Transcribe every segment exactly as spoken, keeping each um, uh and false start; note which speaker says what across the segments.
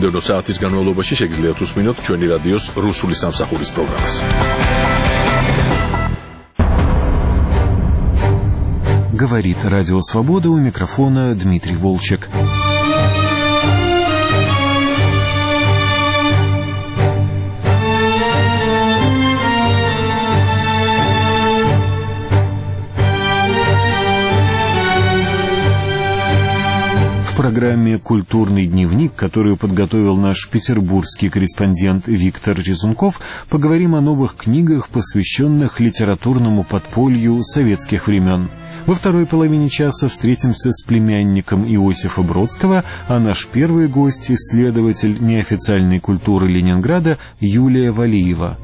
Speaker 1: მომდევნო საათის განმავლობაში შეგიძლიათ უსმინოთ ჩვენი რადიოს რუსული სამსახურის პროგრამას.
Speaker 2: Говорит Радио Свобода, у микрофона Дмитрий Волчек. В программе «Культурный дневник», которую подготовил наш петербургский корреспондент Виктор Резунков, поговорим о новых книгах, посвященных литературному подполью советских времен. Во второй половине часа встретимся с племянником Иосифа Бродского, а наш первый гость — исследователь неофициальной культуры Ленинграда Юлия Валиева.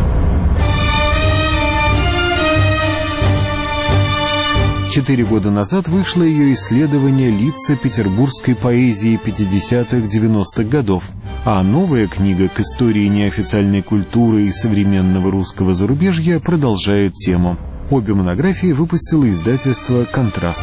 Speaker 2: Четыре года назад вышло ее исследование «Лица петербургской поэзии пятидесятых-девяностых годов», а новая книга к истории неофициальной культуры и современного русского зарубежья продолжает тему. Обе монографии выпустило издательство «Контраст».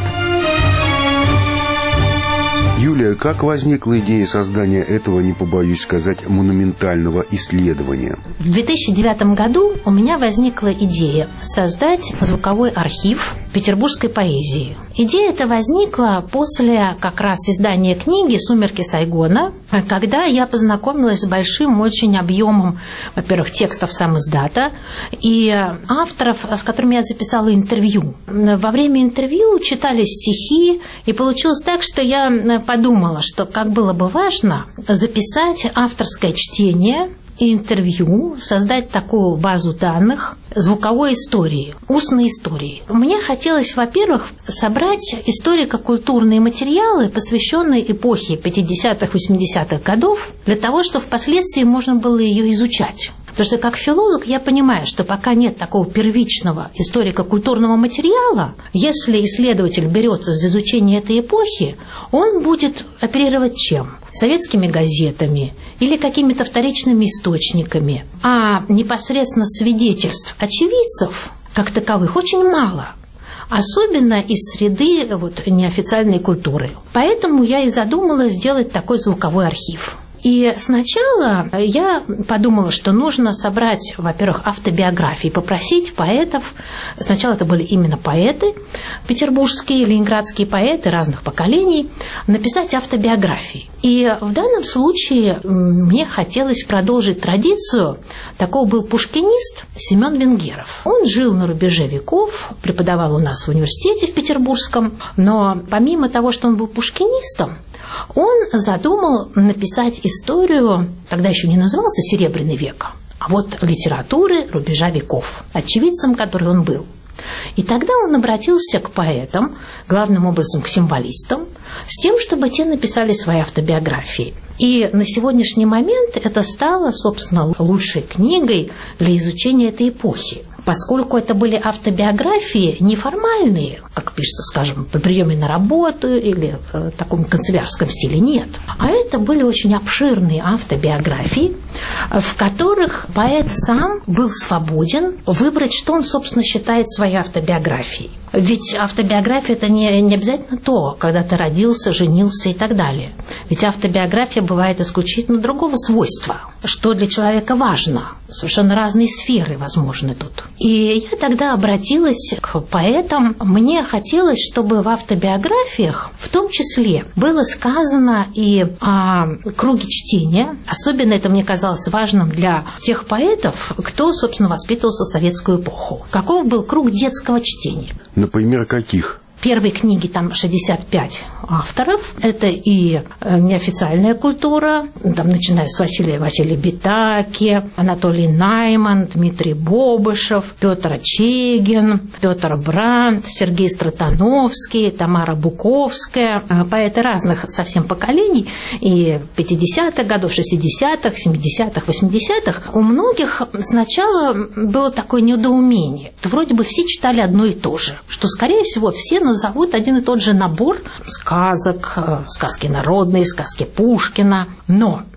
Speaker 3: Юлия, как возникла идея создания этого, не побоюсь сказать, монументального исследования?
Speaker 4: В две тысячи девятом году у меня возникла идея создать звуковой архив петербургской поэзии. Идея эта возникла после как раз издания книги «Сумерки Сайгона», когда я познакомилась с большим очень объемом, во-первых, текстов самиздата и авторов, с которыми я записала интервью. Во время интервью читали стихи, и получилось так, что я подумала, что как было бы важно записать авторское чтение и интервью, создать такую базу данных звуковой истории, устной истории. Мне хотелось, во-первых, собрать историко-культурные материалы, посвященные эпохе пятидесятых-восьмидесятых годов, для того, чтобы впоследствии можно было ее изучать. Потому что как филолог я понимаю, что пока нет такого первичного историко-культурного материала, если исследователь берется за изучение этой эпохи, он будет оперировать чем? Советскими газетами или какими-то вторичными источниками. А непосредственно свидетельств очевидцев, как таковых, очень мало. Особенно из среды вот, неофициальной культуры. Поэтому я и задумала сделать такой звуковой архив. И сначала я подумала, что нужно собрать, во-первых, автобиографии, попросить поэтов, сначала это были именно поэты, петербургские, ленинградские поэты разных поколений, написать автобиографии. И в данном случае мне хотелось продолжить традицию. Такой был пушкинист Семен Венгеров. Он жил на рубеже веков, преподавал у нас в университете в Петербургском, но помимо того, что он был пушкинистом, он задумал написать историю, тогда еще не назывался «Серебряный век», а вот литературы рубежа веков, очевидцем которой он был. И тогда он обратился к поэтам, главным образом к символистам, с тем, чтобы те написали свои автобиографии. И на сегодняшний момент это стало, собственно, лучшей книгой для изучения этой эпохи. Поскольку это были автобиографии неформальные, как пишется, скажем, по приеме на работу или в таком канцелярском стиле, нет. А это были очень обширные автобиографии, в которых поэт сам был свободен выбрать, что он, собственно, считает своей автобиографией. Ведь автобиография – это не, не обязательно то, когда ты родился, женился и так далее. Ведь автобиография бывает исключительно другого свойства, что для человека важно. Совершенно разные сферы возможны тут. И я тогда обратилась к поэтам. Мне хотелось, чтобы в автобиографиях в том числе было сказано и о круге чтения. Особенно это мне казалось важным для тех поэтов, кто, собственно, воспитывался в советскую эпоху. Каков был круг детского чтения?
Speaker 3: Например, каких?
Speaker 4: В первой книге там шестьдесят пять авторов. Это и неофициальная культура, там, начиная с Василия Василия Битаки, Анатолий Найман, Дмитрий Бобышев, Петр Очегин, Петр Брандт, Сергей Стратановский, Тамара Буковская, поэты разных совсем поколений, и пятидесятых годов, шестидесятых, семидесятых, восьмидесятых. У многих сначала было такое недоумение. Вроде бы все читали одно и то же, что, скорее всего, все назовут один и тот же набор сказок, сказки народные, сказки Пушкина. Но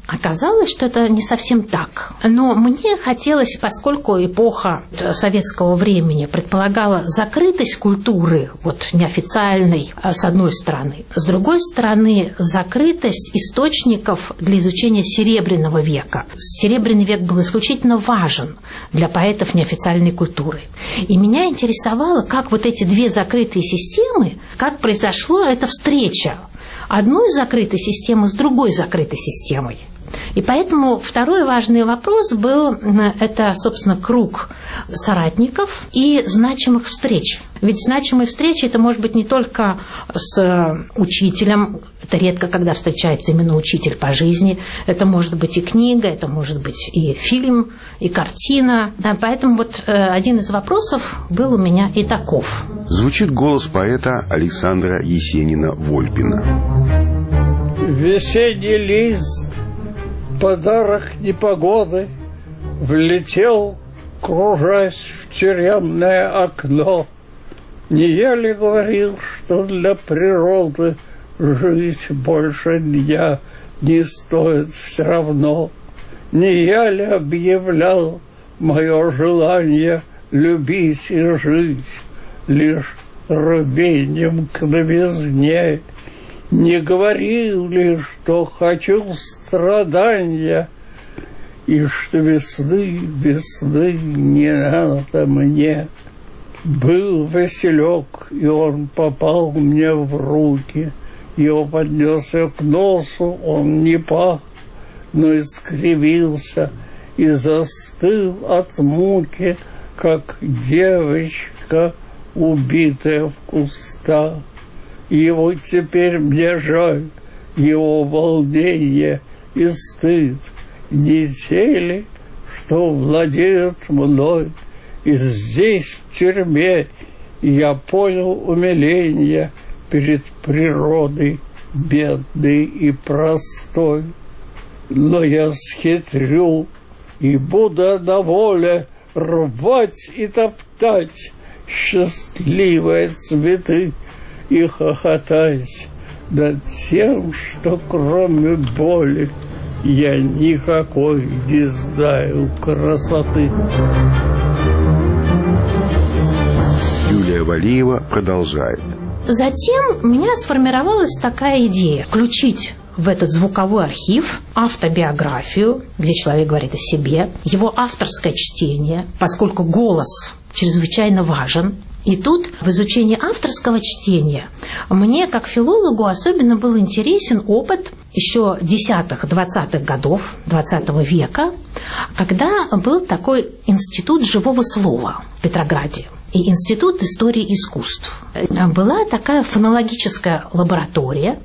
Speaker 4: Оказалось, что это не совсем так. Но мне хотелось, поскольку эпоха советского времени предполагала закрытость культуры, вот неофициальной, с одной стороны, с другой стороны, закрытость источников для изучения Серебряного века. Серебряный век был исключительно важен для поэтов неофициальной культуры. И меня интересовало, как вот эти две закрытые системы, как произошла эта встреча одной закрытой системы с другой закрытой системой. И поэтому второй важный вопрос был, это, собственно, круг соратников и значимых встреч. Ведь значимые встречи – это может быть не только с учителем, это редко, когда встречается именно учитель по жизни, это может быть и книга, это может быть и фильм, и картина. Да, поэтому вот один из вопросов был у меня и таков.
Speaker 3: Звучит голос поэта Александра Есенина-Вольпина.
Speaker 5: Весенний лист, подарок непогоды, влетел, кружась в тюремное окно. Не я ли говорил, что для природы жить больше дня не стоит все равно? Не я ли объявлял мое желание любить и жить лишь рвением к новизне? Не говорил ли, что хочу страдания, и что весны, весны не надо мне? Был Василек, и он попал мне в руки. Его поднес я к носу, он не пах, но искривился и застыл от муки, как девочка, убитая в кустах. Его теперь мне жаль, его волнение и стыд не те ли, что владеют мной. И здесь, в тюрьме, я понял умиление перед природой, бедной и простой. Но я схитрю и буду на воле рвать и топтать счастливые цветы и хохотать над тем, что кроме боли я никакой не знаю красоты.
Speaker 3: Юлия Валиева продолжает.
Speaker 4: Затем у меня сформировалась такая идея – включить в этот звуковой архив автобиографию, где человек говорит о себе, его авторское чтение, поскольку голос чрезвычайно важен. И тут в изучении авторского чтения мне, как филологу, особенно был интересен опыт еще десятых-двадцатых годов двадцатого века, когда был такой институт живого слова в Петрограде и институт истории искусств. Была такая фонологическая лаборатория,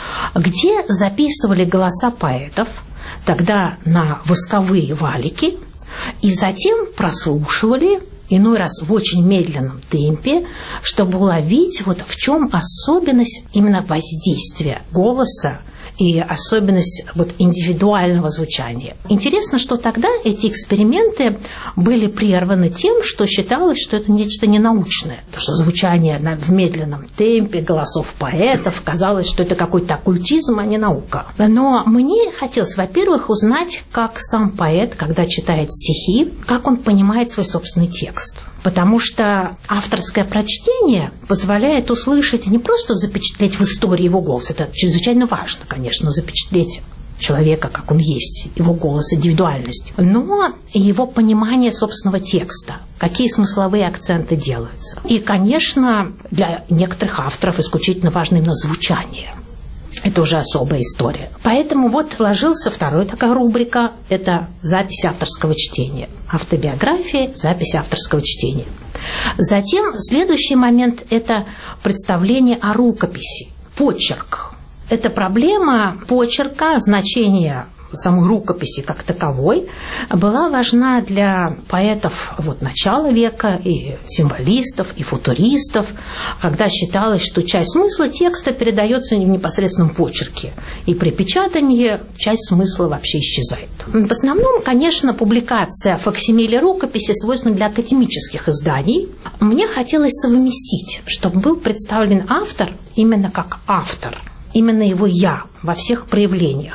Speaker 4: где записывали голоса поэтов, тогда на восковые валики, и затем прослушивали, иной раз в очень медленном темпе, чтобы уловить, вот в чем особенность именно воздействия голоса и особенность вот индивидуального звучания. Интересно, что тогда эти эксперименты были прерваны тем, что считалось, что это нечто ненаучное, что звучание в медленном темпе голосов поэтов, казалось, что это какой-то оккультизм, а не наука. Но мне хотелось, во-первых, узнать, как сам поэт, когда читает стихи, как он понимает свой собственный текст. Потому что авторское прочтение позволяет услышать, не просто запечатлеть в истории его голос, это чрезвычайно важно, конечно, запечатлеть человека, как он есть, его голос, индивидуальность, но и его понимание собственного текста, какие смысловые акценты делаются. И, конечно, для некоторых авторов исключительно важно именно звучание. Это уже особая история. Поэтому вот сложился второй такая рубрика – это запись авторского чтения. Автобиография, запись авторского чтения. Затем следующий момент – это представление о рукописи, почерк. Это проблема почерка, значения самой рукописи как таковой была важна для поэтов вот, начала века, и символистов, и футуристов, когда считалось, что часть смысла текста передается в непосредственном почерке, и при печатании часть смысла вообще исчезает. В основном, конечно, публикация факсимиле рукописи свойственна для академических изданий. Мне хотелось совместить, чтобы был представлен автор именно как автор, именно его «я» во всех проявлениях.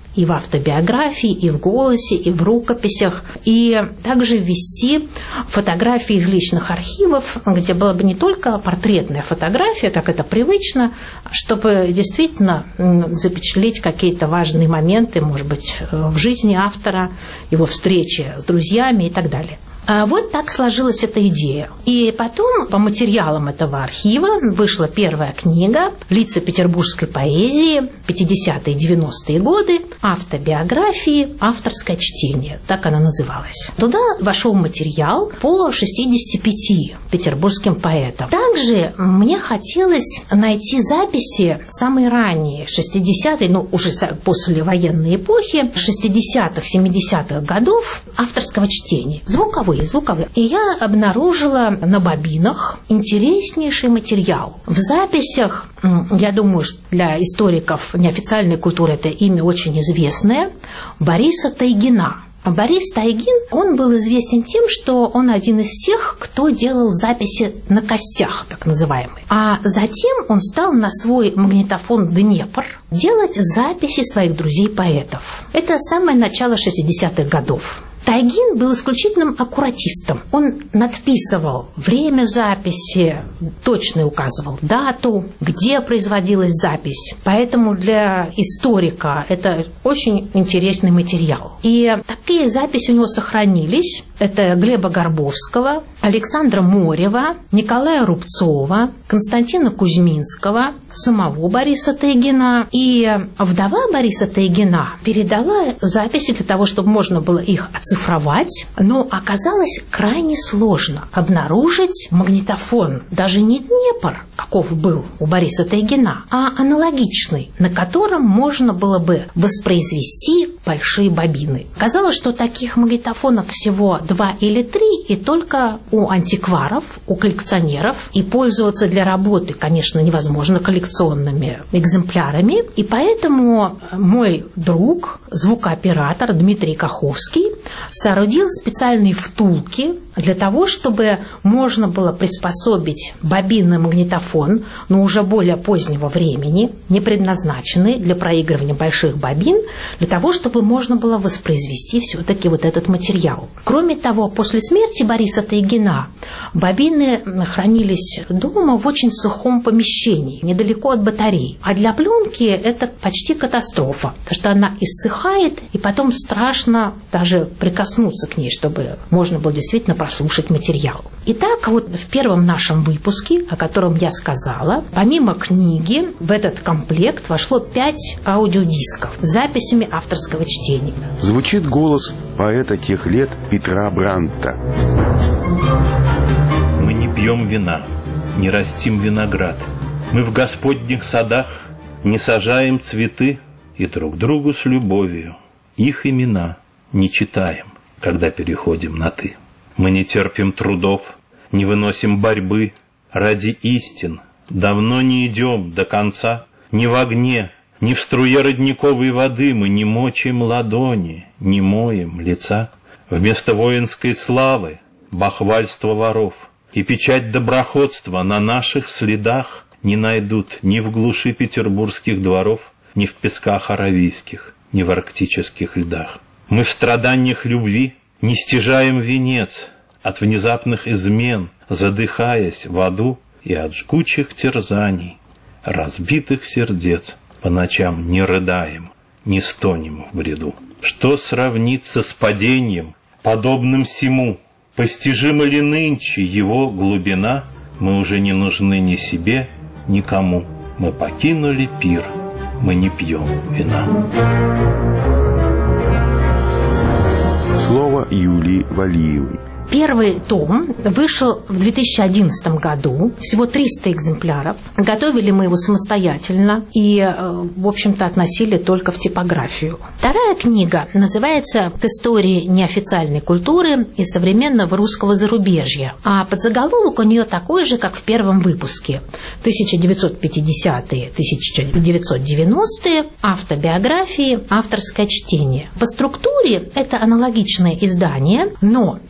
Speaker 4: и в автобиографии, и в голосе, и в рукописях, и также ввести фотографии из личных архивов, где была бы не только портретная фотография, как это привычно, чтобы действительно запечатлеть какие-то важные моменты, может быть, в жизни автора, его встречи с друзьями и так далее. Вот так сложилась эта идея. И потом, по материалам этого архива, вышла первая книга «Лица петербургской поэзии. пятидесятые и девяностые годы. Автобиографии. Авторское чтение». Так она называлась. Туда вошел материал по шестидесяти пяти петербургским поэтам. Также мне хотелось найти записи самые ранние, шестидесятые, ну, уже послевоенной эпохи, шестидесятых, семидесятых годов авторского чтения. Звуковые. звуковые. И я обнаружила на бобинах интереснейший материал. В записях, я думаю, что для историков неофициальной культуры это имя очень известное, Бориса Тайгина. А Борис Тайгин, он был известен тем, что он один из тех, кто делал записи на костях, так называемые. А затем он стал на свой магнитофон «Днепр» делать записи своих друзей-поэтов. Это самое начало шестидесятых годов. Тайгин был исключительным аккуратистом. Он надписывал время записи, точно указывал дату, где производилась запись. Поэтому для историка это очень интересный материал. И такие записи у него сохранились. Это Глеба Горбовского, Александра Морева, Николая Рубцова, Константина Кузьминского, самого Бориса Тайгина. И вдова Бориса Тайгина передала записи для того, чтобы можно было их оцифровать, но оказалось крайне сложно обнаружить магнитофон, даже не Днепр, каков был у Бориса Тайгина, а аналогичный, на котором можно было бы воспроизвести большие бобины. Казалось, что таких магнитофонов всего два или три, и только у антикваров, у коллекционеров, и пользоваться для работы, конечно, невозможно коллекционными экземплярами. И поэтому мой друг, звукооператор Дмитрий Каховский, соорудил специальные втулки для того, чтобы можно было приспособить бобинный магнитофон, но уже более позднего времени, не предназначенный для проигрывания больших бобин, для того, чтобы можно было воспроизвести все-таки вот этот материал. Кроме того, после смерти Бориса Тайгина бобины хранились дома в очень сухом помещении, недалеко от батарей. А для пленки это почти катастрофа, потому что она иссыхает, и потом страшно даже прикоснуться к ней, чтобы можно было действительно прослушать материал. Итак, вот в первом нашем выпуске, о котором я сказала, помимо книги в этот комплект вошло пять аудиодисков с записями авторского чтения.
Speaker 3: Звучит голос поэта тех лет Петра Бранта.
Speaker 6: Мы не пьем вина, не растим виноград. Мы в Господних садах не сажаем цветы, и друг другу с любовью их имена не читаем, когда переходим на «ты». Мы не терпим трудов, не выносим борьбы ради истин, давно не идем до конца. Ни в огне, ни в струе родниковой воды мы не мочим ладони, не моем лица. Вместо воинской славы бахвальство воров и печать доброходства на наших следах не найдут ни в глуши петербургских дворов, ни в песках аравийских, ни в арктических льдах. Мы в страданиях любви не стяжаем венец от внезапных измен, задыхаясь в аду, и от жгучих терзаний, разбитых сердец, по ночам не рыдаем, не стонем в бреду. Что сравнится с падением, подобным сему? Постижима ли нынче его глубина? Мы уже не нужны ни себе, никому. Мы покинули пир, мы не пьем вина.
Speaker 3: Слово Юлии Валиевой.
Speaker 4: Первый том вышел в две тысячи одиннадцатом году, всего триста экземпляров. Готовили мы его самостоятельно и, в общем-то, относили только в типографию. Вторая книга называется «К истории неофициальной культуры и современного русского зарубежья», а подзаголовок у нее такой же, как в первом выпуске: тысяча девятьсот пятидесятые — тысяча девятьсот девяностые, автобиографии, авторское чтение. По структуре это аналогичное издание, но здесь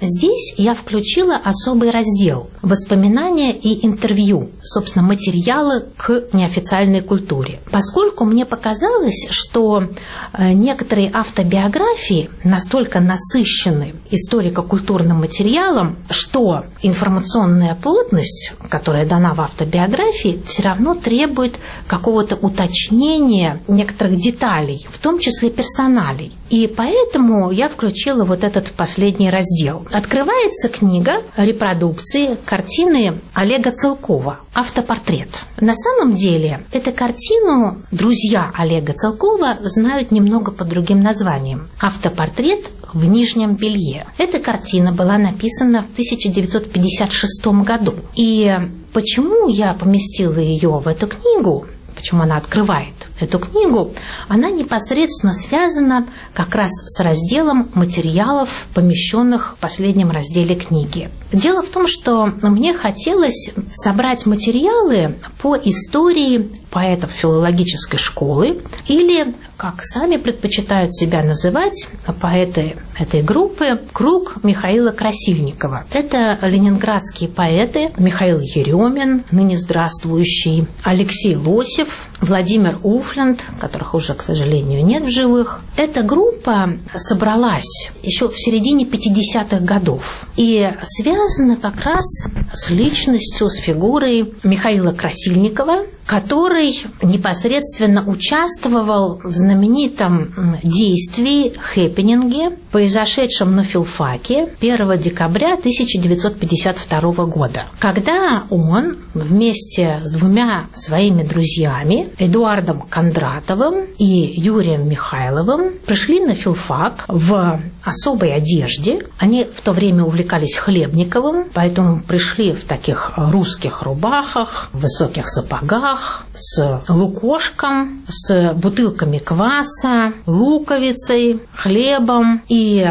Speaker 4: здесь я включила особый раздел – воспоминания и интервью, собственно, материалы к неофициальной культуре. Поскольку мне показалось, что некоторые автобиографии настолько насыщены историко-культурным материалом, что информационная плотность, которая дана в автобиографии, все равно требует какого-то уточнения некоторых деталей, в том числе персоналей. И поэтому я включила вот этот последний раздел. Открывается книга репродукции картины Олега Целкова «Автопортрет». На самом деле, эту картину друзья Олега Целкова знают немного под другим названием «Автопортрет в нижнем белье». Эта картина была написана в тысяча девятьсот пятьдесят шестом году. И почему я поместила ее в эту книгу, почему она открывает эту книгу, она непосредственно связана как раз с разделом материалов, помещенных в последнем разделе книги. Дело в том, что мне хотелось собрать материалы по истории поэтов филологической школы или, как сами предпочитают себя называть поэты этой группы, круг Михаила Красильникова. Это ленинградские поэты Михаил Еремин, ныне здравствующий, Алексей Лосев, Владимир Уфленд, которых уже, к сожалению, нет в живых. Эта группа собралась еще в середине пятидесятых годов и связана как раз с личностью, с фигурой Михаила Красильникова, который непосредственно участвовал в знаменитом действии, хэппининге, произошедшем на филфаке первого декабря тысяча девятьсот пятьдесят второго года, когда он вместе с двумя своими друзьями, Эдуардом Кондратовым и Юрием Михайловым, пришли на филфак в особой одежде. Они в то время увлекались Хлебниковым, поэтому пришли в таких русских рубахах, в высоких сапогах, с лукошком, с бутылками кваса, луковицей, хлебом. И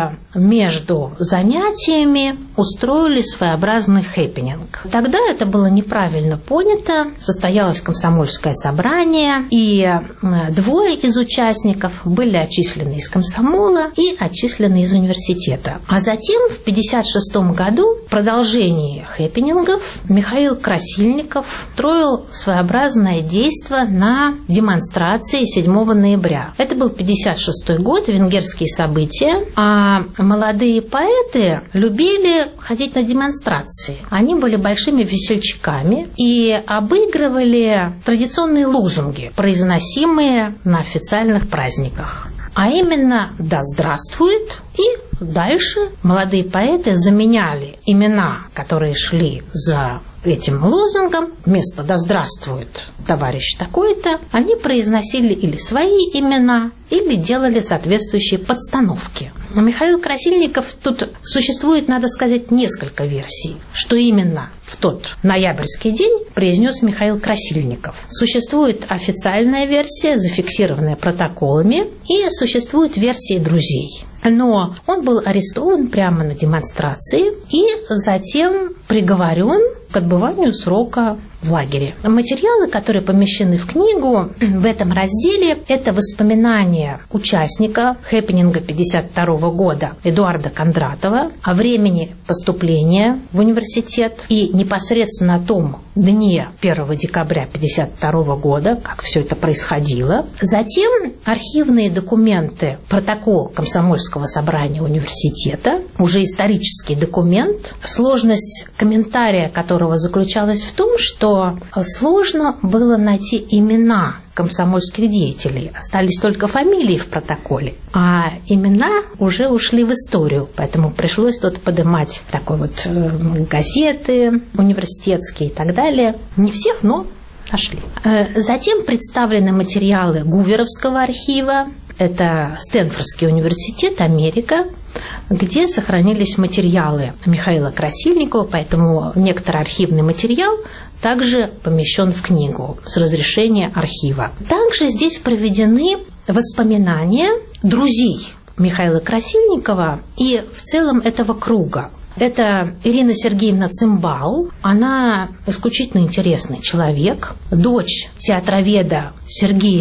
Speaker 4: между занятиями устроили своеобразный хэппининг. Тогда это было неправильно понято, состоялось комсомольское собрание, и двое из участников были отчислены из комсомола и отчислены из университета. А затем в пятьдесят шестом году в продолжении хэппинингов Михаил Красильников строил своеобразное действо на демонстрации седьмого ноября. Это был пятьдесят шестой год, венгерские события, а молодые поэты любили ходить на демонстрации. Они были большими весельчаками и обыгрывали традиционные лозунги, произносимые на официальных праздниках. А именно «Да здравствует!» и дальше молодые поэты заменяли имена, которые шли за этим лозунгом. Вместо «Да здравствует товарищ такой-то» они произносили или свои имена, или делали соответствующие подстановки. Михаил Красильников, тут существует, надо сказать, несколько версий, что именно в тот ноябрьский день произнес Михаил Красильников. Существует официальная версия, зафиксированная протоколами, и существуют версии друзей. Но он был арестован прямо на демонстрации и затем приговорен к отбыванию срока в лагере. Материалы, которые помещены в книгу, в этом разделе, это воспоминания участника хэппининга пятьдесят второго года Эдуарда Кондратова о времени поступления в университет и непосредственно о том дне первого декабря пятьдесят второго года, как все это происходило. Затем архивные документы, протокол комсомольского собрания университета, уже исторический документ, сложность комментария которого заключалась в том, что сложно было найти имена комсомольских деятелей. Остались только фамилии в протоколе, а имена уже ушли в историю. Поэтому пришлось тут поднимать такой вот э, газеты университетские и так далее. Не всех, но нашли. Затем представлены материалы Гуверовского архива. Это Стэнфордский университет, Америка, где сохранились материалы Михаила Красильникова, поэтому некоторый архивный материал также помещен в книгу с разрешения архива. Также здесь проведены воспоминания друзей Михаила Красильникова и в целом этого круга. Это Ирина Сергеевна Цимбал, она исключительно интересный человек, дочь театроведа Сергея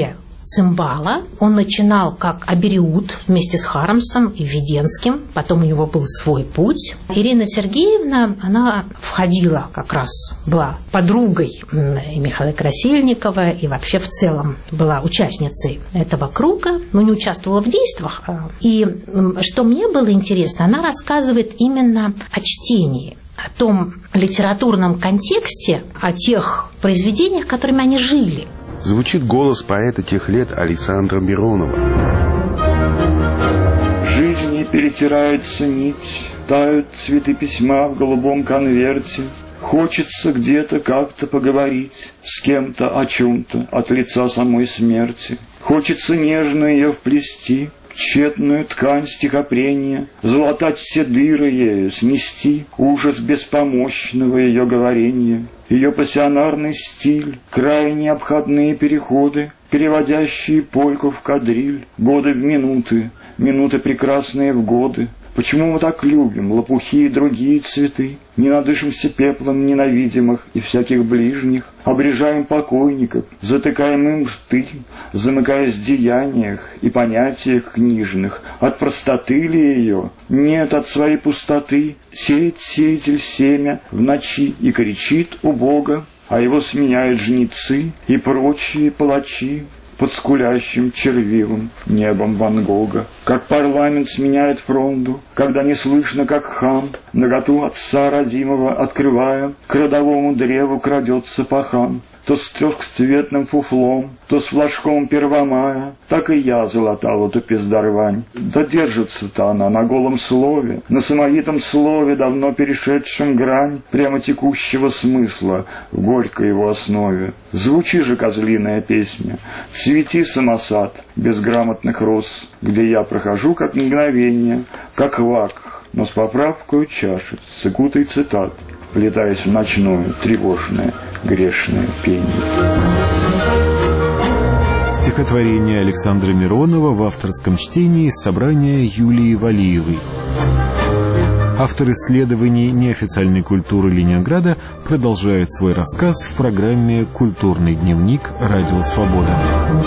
Speaker 4: цимбала. Он начинал как абериут вместе с Хармсом и Введенским. Потом у него был свой путь. Ирина Сергеевна, она входила как раз, была подругой и Михаила Красильникова, и вообще в целом была участницей этого круга, но не участвовала в действиях. И что мне было интересно, она рассказывает именно о чтении, о том литературном контексте, о тех произведениях, которыми они жили.
Speaker 3: Звучит голос поэта тех лет Александра Миронова.
Speaker 7: Жизни перетирается нить, тают цветы письма в голубом конверте. Хочется где-то как-то поговорить с кем-то о чем-то от лица самой смерти. Хочется нежно ее вплести в тщетную ткань стихопрения, залатать все дыры ею, снести ужас беспомощного ее говорения. Ее пассионарный стиль, крайне обходные переходы, переводящие польку в кадриль, годы в минуты, минуты прекрасные в годы. Почему мы так любим лопухи и другие цветы? Не надышимся пеплом ненавидимых и всяких ближних, обрежаем покойников, затыкаем им рты, замыкаясь в деяниях и понятиях книжных. От простоты ли ее? Нет, от своей пустоты. Сеет сеятель семя в ночи и кричит у Бога, а его сменяют жнецы и прочие палачи под скулящим червивым небом Ван Гога. Как парламент сменяет фронду, когда не слышно, как хам, наготу отца родимого открывая, к родовому древу крадется пахан. То с трехцветным фуфлом, то с флажком Первомая, так и я залатала ту пиздарвань. Да держится-то она на голом слове, на самовитом слове, давно перешедшем грань прямо текущего смысла в горькой его основе. Звучи же, козлиная песня, цвети, самосад безграмотных роз, где я прохожу как мгновение, как вак, но с поправкой чаши, с икутой цитат, вплетаясь в ночное, тревожное, грешное пение.
Speaker 2: Стихотворение Александра Миронова в авторском чтении из собрания Юлии Валиевой. Автор исследований неофициальной культуры Ленинграда продолжает свой рассказ в программе «Культурный дневник. Радио Свобода».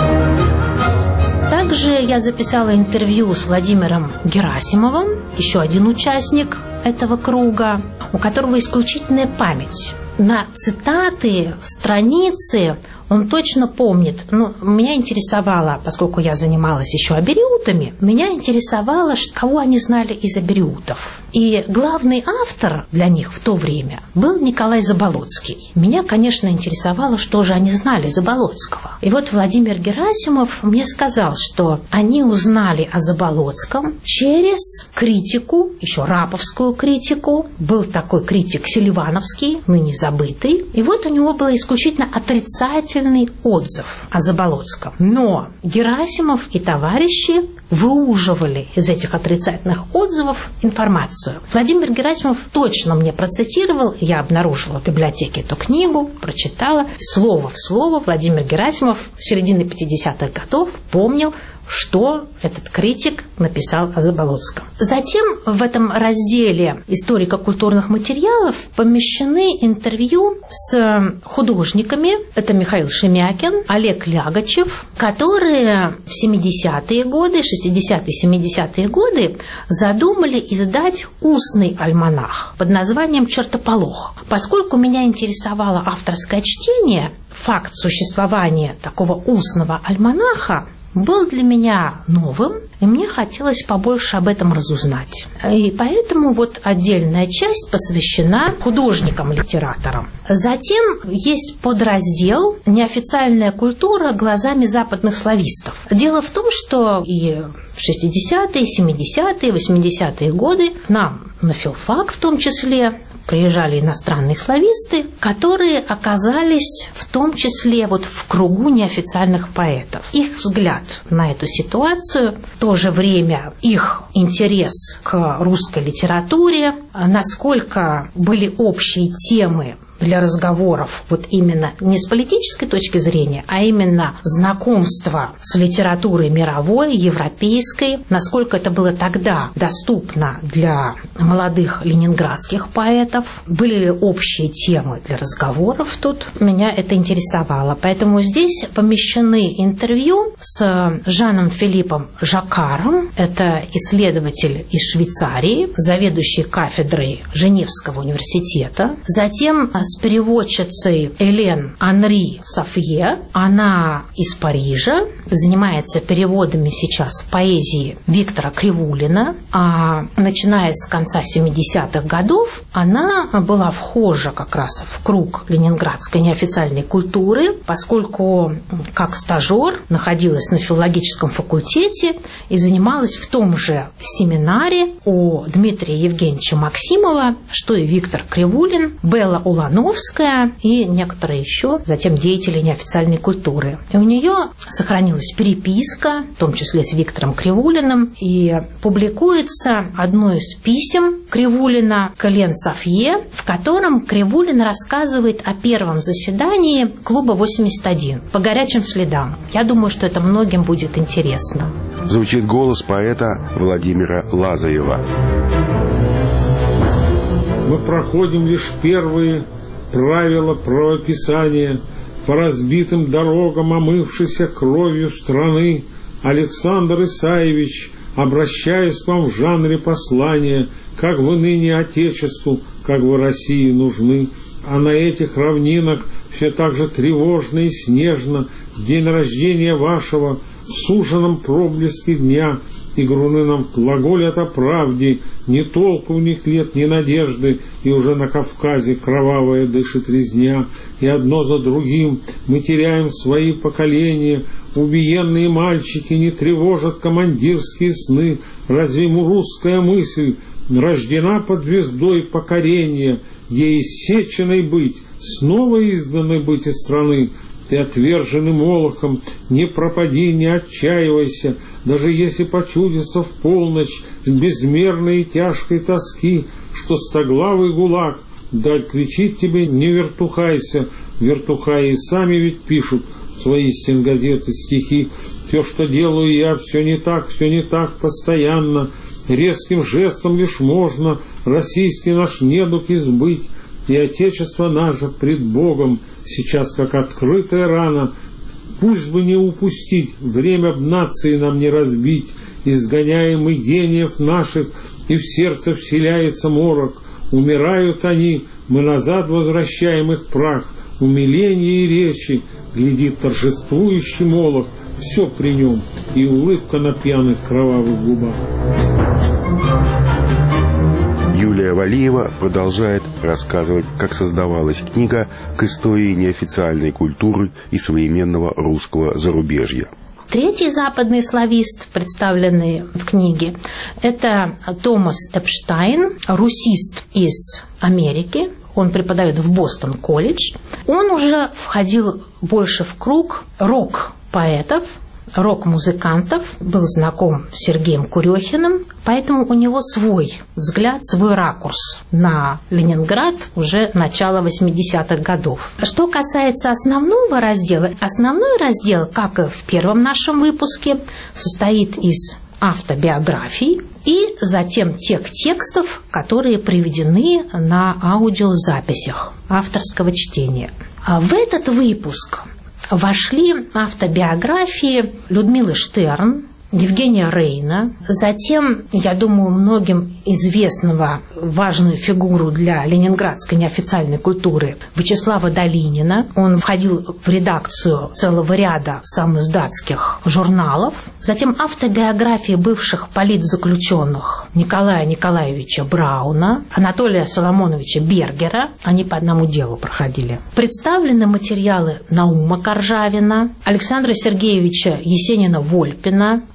Speaker 4: Также я записала интервью с Владимиром Герасимовым, еще один участник этого круга, у которого исключительная память. На цитаты, страницы он точно помнит. Ну, меня интересовало, поскольку я занималась еще абериутами, меня интересовало, кого они знали из абериутов. И главный автор для них в то время был Николай Заболоцкий. Меня, конечно, интересовало, что же они знали Заболоцкого. И вот Владимир Герасимов мне сказал, что они узнали о Заболоцком через критику, еще раповскую критику. Был такой критик Селивановский, ныне забытый. И вот у него было исключительно отрицательное отзыв о Заболоцком. Но Герасимов и товарищи выуживали из этих отрицательных отзывов информацию. Владимир Герасимов точно мне процитировал, я обнаружила в библиотеке эту книгу, прочитала, слово в слово Владимир Герасимов в середине пятидесятых годов помнил, что этот критик написал о Заболоцком. Затем в этом разделе историко-культурных материалов помещены интервью с художниками. Это Михаил Шемякин, Олег Лягачев, которые в семидесятые годы, шестидесятые, семидесятые годы задумали издать устный альманах под названием «Чертополох». Поскольку меня интересовало авторское чтение, факт существования такого устного альманаха был для меня новым, и мне хотелось побольше об этом разузнать. И поэтому вот отдельная часть посвящена художникам-литераторам. Затем есть подраздел «Неофициальная культура глазами западных славистов». Дело в том, что и в шестидесятые, семидесятые, восьмидесятые годы к нам на филфак в том числе приезжали иностранные слависты, которые оказались в том числе вот в кругу неофициальных поэтов. Их взгляд на эту ситуацию, в то же время их интерес к русской литературе, насколько были общие темы для разговоров, вот именно не с политической точки зрения, а именно знакомство с литературой мировой, европейской, насколько это было тогда доступно для молодых ленинградских поэтов, были ли общие темы для разговоров тут, меня это интересовало. Поэтому здесь помещены интервью с Жаном Филиппом Жакаром, это исследователь из Швейцарии, заведующий кафедрой Женевского университета, затем с переводчицей Элен Анри Сафье, она из Парижа, занимается переводами сейчас поэзии Виктора Кривулина, а начиная с конца семидесятых годов она была вхожа как раз в круг ленинградской неофициальной культуры, поскольку как стажер находилась на филологическом факультете и занималась в том же семинаре у Дмитрия Евгеньевича Максимова, что и Виктор Кривулин, Белла Улановская и некоторые еще, затем деятели неофициальной культуры. И у нее сохранилась переписка, в том числе с Виктором Кривулиным, и публикуется одно из писем Кривулина к Элен Сафье, в котором Кривулин рассказывает о первом заседании клуба восемьдесят один по горячим следам. Я думаю, что это многим будет интересно.
Speaker 3: Звучит голос поэта Владимира Лазарева.
Speaker 8: Мы проходим лишь первые правила правописания по разбитым дорогам омывшейся кровью страны. Александр Исаевич, обращаясь к вам в жанре послания, как вы ныне Отечеству, как вы России нужны, а на этих равнинах все так же тревожно и снежно в день рождения вашего, в суженном проблеске дня, и груны нам глаголят о правде, ни толку у них нет, ни надежды, и уже на Кавказе кровавая дышит резня, и одно за другим мы теряем свои поколения. Убиенные мальчики не тревожат командирские сны. Разве ему русская мысль рождена под звездой покорения? Ей иссеченной быть, снова изгнанной быть из страны. Ты отверженный молохом, не пропади, не отчаивайся, даже если почудится в полночь с безмерной и тяжкой тоски, что стоглавый гулаг даль кричит тебе: не вертухайся. Вертухаи и сами ведь пишут в свои стенгазеты стихи: все, что делаю я, все не так, все не так постоянно, резким жестом лишь можно российский наш недуг избыть. И Отечество наше пред Богом сейчас как открытая рана. Пусть бы не упустить, время б нации нам не разбить. Изгоняемый гениев наших, и в сердце вселяется морок. Умирают они, мы назад возвращаем их прах. Умиление и речи, глядит торжествующий молох, все при нем, и улыбка на пьяных кровавых губах.
Speaker 3: Юлия Валиева продолжает рассказывать, как создавалась книга к истории неофициальной культуры и современного русского зарубежья.
Speaker 4: Третий западный славист, представленный в книге, это Томас Эпштайн, русист из Америки. Он преподает в Бостон-колледж. Он уже входил больше в круг рок-поэтов, рок-музыкантов, был знаком с Сергеем Курехиным, поэтому у него свой взгляд, свой ракурс на Ленинград уже начала восьмидесятых годов. Что касается основного раздела, основной раздел, как и в первом нашем выпуске, состоит из автобиографий и затем тех текстов, которые приведены на аудиозаписях авторского чтения. А в этот выпуск вошли автобиографии Людмилы Штерн, Евгения Рейна, затем, я думаю, многим известного важную фигуру для ленинградской неофициальной культуры Вячеслава Долинина. Он входил в редакцию целого ряда самиздатских журналов. Затем автобиографии бывших политзаключенных Николая Николаевича Брауна, Анатолия Соломоновича Бергера. Они по одному делу проходили. Представлены материалы Наума Коржавина, Александра Сергеевича Есенина-Вольпина,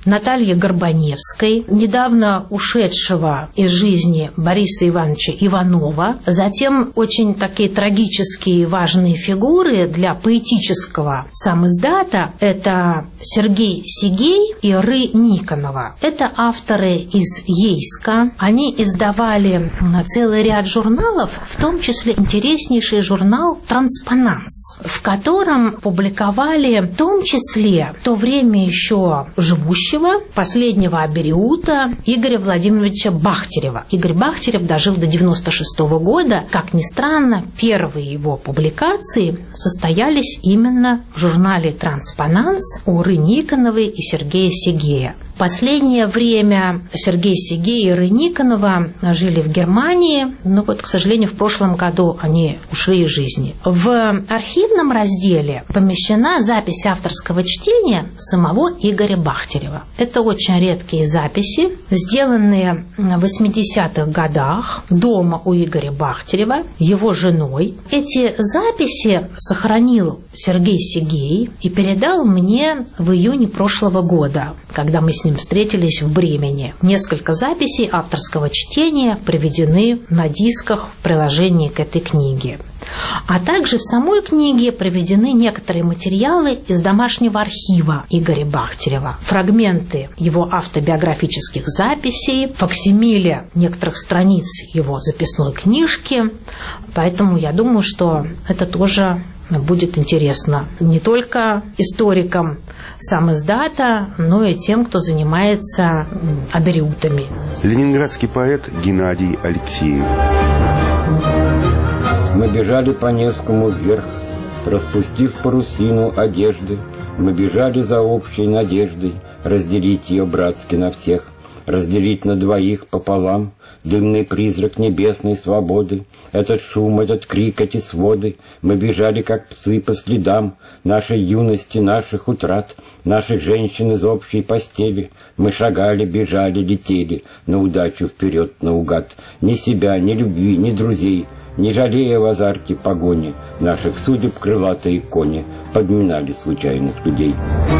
Speaker 4: Натальи Горбаневской, недавно ушедшего из жизни Бориса Ивановича Иванова, затем очень такие трагические важные фигуры для поэтического самиздата – это Сергей Сегей и Ры Никонова. Это авторы из Ейска. Они издавали целый ряд журналов, в том числе интереснейший журнал «Транспонанс», в котором публиковали в том числе в то время еще живущего, последнего абериута Игоря Владимировича Бахтерева. Игорь Бахтерев дожил до девяносто шестого года. Как ни странно, первые его публикации состоялись именно в журнале «Транспонанс» у Ры Никоновой и Сергея Сегея. В последнее время Сергей Сегей и Ры Никонова жили в Германии, но вот, к сожалению, в прошлом году они ушли из жизни. В архивном разделе помещена запись авторского чтения самого Игоря Бахтерева. Это очень редкие записи, сделанные в восьмидесятых годах дома у Игоря Бахтерева, его женой. Эти записи сохранил Сергей Сегей и передал мне в июне прошлого года, когда мы с ним встретились в Бремени. Несколько записей авторского чтения приведены на дисках в приложении к этой книге. А также в самой книге приведены некоторые материалы из домашнего архива Игоря Бахтерева, фрагменты его автобиографических записей, факсимиле некоторых страниц его записной книжки. Поэтому я думаю, что это тоже будет интересно не только историкам самиздата, но и тем, кто занимается абериутами.
Speaker 3: Ленинградский поэт Геннадий Алексеев.
Speaker 9: Мы бежали по Невскому вверх, распустив парусину одежды. Мы бежали за общей надеждой разделить ее братски на всех, разделить на двоих пополам. Дымный призрак небесной свободы, этот шум, этот крик, эти своды. Мы бежали, как псы, по следам нашей юности, наших утрат, наших женщин из общей постели. Мы шагали, бежали, летели на удачу вперед наугад. Ни себя, ни любви, ни друзей, не жалея в азарте погони, наших судеб крылатые кони подминали случайных людей.